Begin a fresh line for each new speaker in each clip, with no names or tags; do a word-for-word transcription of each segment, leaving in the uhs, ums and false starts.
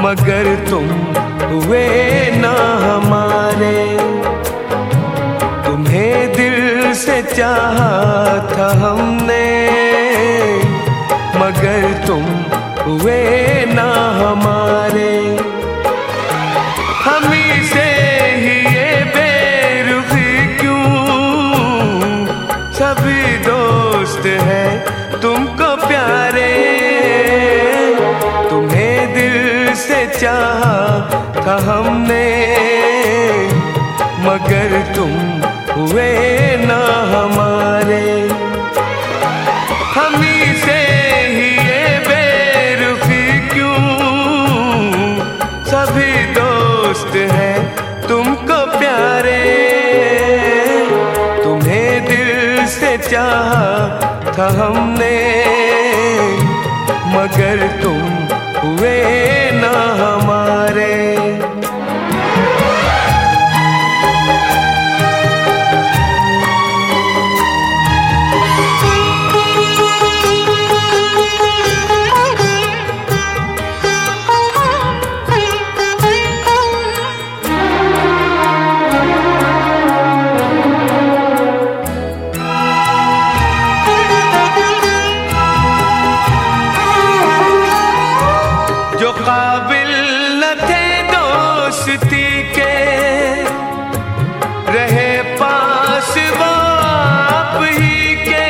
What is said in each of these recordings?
मगर तुम हुए ना हमारे। तुम्हें दिल से चाहा था हमने, मगर तुम हुए ना हमारे। हमी से ही ये बेरुखी क्यों, सभी दोस्त हैं तुमको प्यारे। तुम्हें दिल से चाहा था हमने, मगर तुम हुए ना हमारे। हमी से ही ये बेरुखी क्यों, सभी दोस्त हैं तुमको प्यारे। तुम्हें दिल से चाहा था हमने, मगर तुम हुए ना हमारे। जो काबिल न थे दोस्ती के, रहे पास वो आप ही के।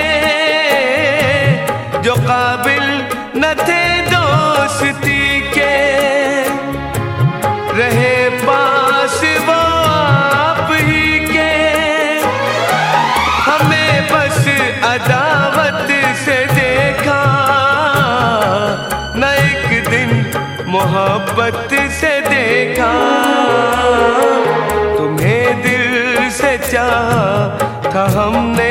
जो काबिल न थे दोस्ती के, रहे पास वो आप ही के। हमें बस अदावत से देखा, न एक दिन मोहब्बत से देखा। तुम्हें दिल से चाहा था हमने,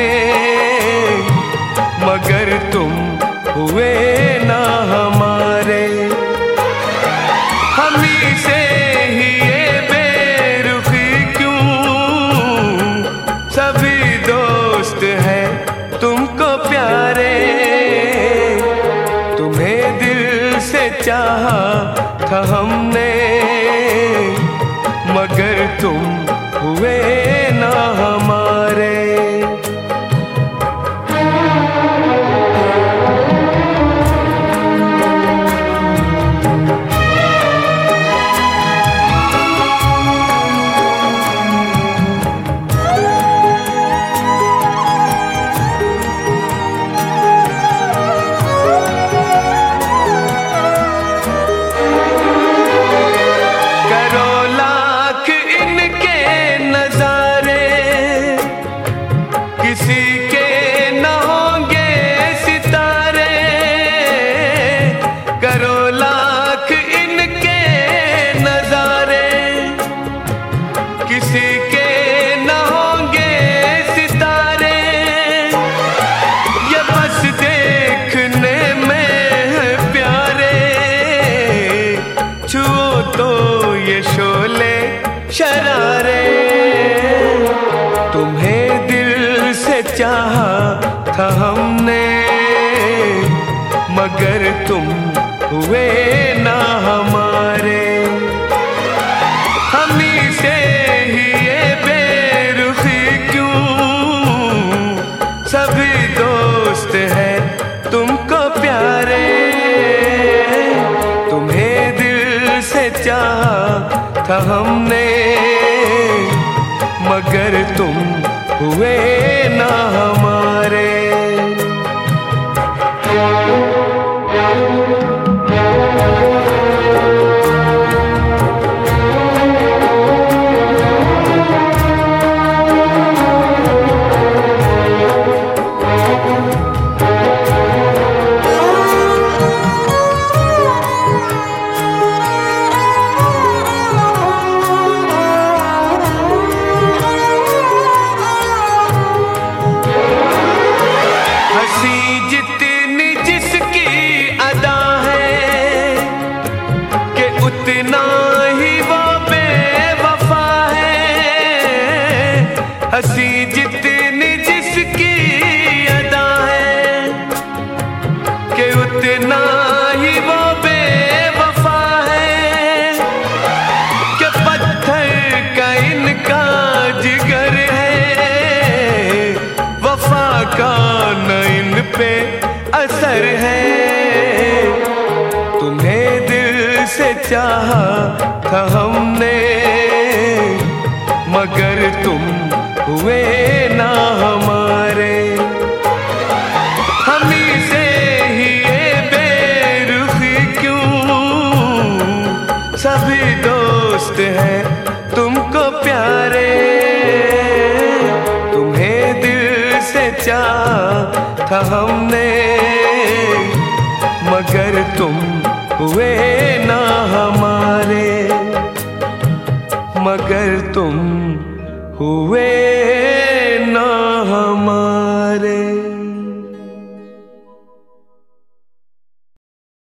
मगर तुम हुए ना हमारे। हमी से ही ये बेरुखी क्यों, सभी दोस्त हैं तुमको प्यारे। तुम्हें दिल से चाहा था हमने, मगर तुम हुए ना हमारे। किसी के न होंगे सितारे, करो लाख इनके नजारे। किसी के न होंगे सितारे, ये बस देखने में है प्यारे। छुओ तो ये शोले शरारे। तुम्हें दिल से चाहा था हमने, मगर तुम हुए ना हमारे। हमी से ही ये बेरुखी क्यों, सभी दोस्त हैं तुमको प्यारे। तुम्हें दिल से चाहा था हमने, मगर तुम हुए ना हमारे। हंसी जितनी जिसकी अदा है, कि उतना ही वो बेवफा है। हंसी जितनी जिसकी अदा है, कि उतना ही वो बेवफा है। पे असर है। तुम्हें दिल से चाहा था हमने, मगर तुम हुए ना हमारे। हमी से ही ये बेरुखी क्यों, सभी दोस्त हैं तुमको प्यारे। तुम्हें दिल से चाहा था हमने, मगर तुम हुए ना हमारे, मगर तुम हुए